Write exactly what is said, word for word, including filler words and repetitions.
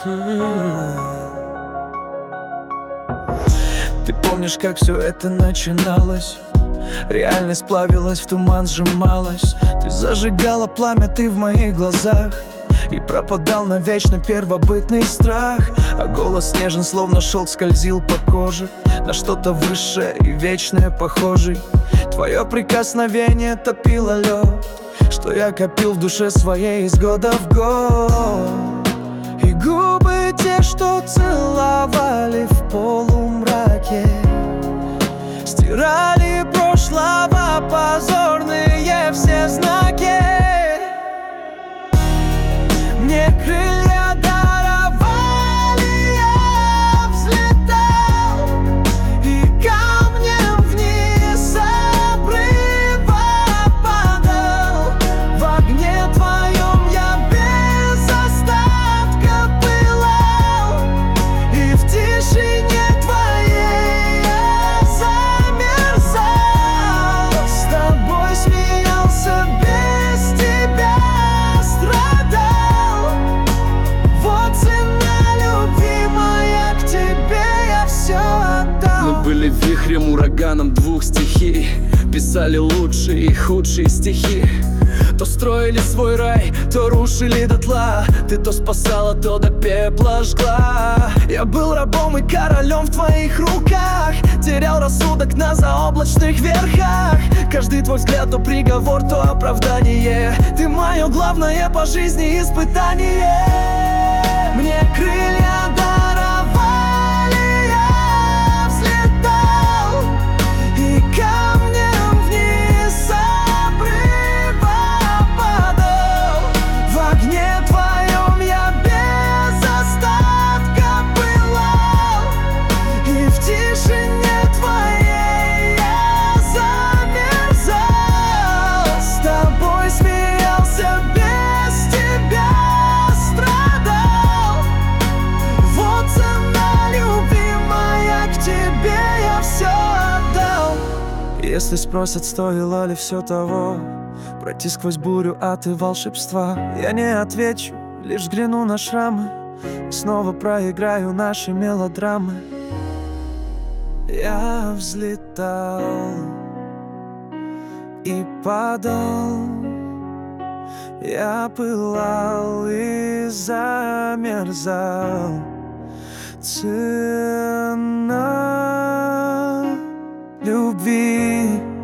Ты помнишь, как все это начиналось? Реальность плавилась, в туман сжималась. Ты зажигала пламя, ты в моих глазах, и пропадал навечно первобытный страх. А голос нежен, словно шелк, скользил по коже, на что-то высшее и вечное похожий. Твое прикосновение топило лед, что я копил в душе своей из года в год. И губы те, что целовали в полумраке, стирали прошлого позорные все знаки. Мне крылья даровали, я взлетал, и камнем вниз с обрыва падал. В огне твоем я без остатка пылал, и в тишине твоей я замерзал. С тобой смеялся, без тебя страдал. Вот цена любимая, к тебе я все отдал. Мы были вихрем, ураганом двух стихий, писали лучшие и худшие стихи. То строили свой рай, то рушили дотла. Ты то спасала, то до пепла жгла. Я был рабом и королем в твоих руках, терял рассудок на заоблачных верхах. Каждый твой взгляд то приговор, то оправдание. Ты мое главное по жизни испытание. Мне крылья даровали, я взлетал, и камнем вниз с обрыва падал. В огне твоем я без остатка пылал, и в тишине твоей я замерзал. С тобой смеялся, без тебя страдал. Вот цена любимая, к тебе я все отдал. Если спросят, стоило ли все того, пройти сквозь бурю ад и волшебства, я не отвечу, лишь взгляну на шрамы, и снова проиграю наши мелодрамы. Я взлетал и падал, я пылал и замерзал. Цена любви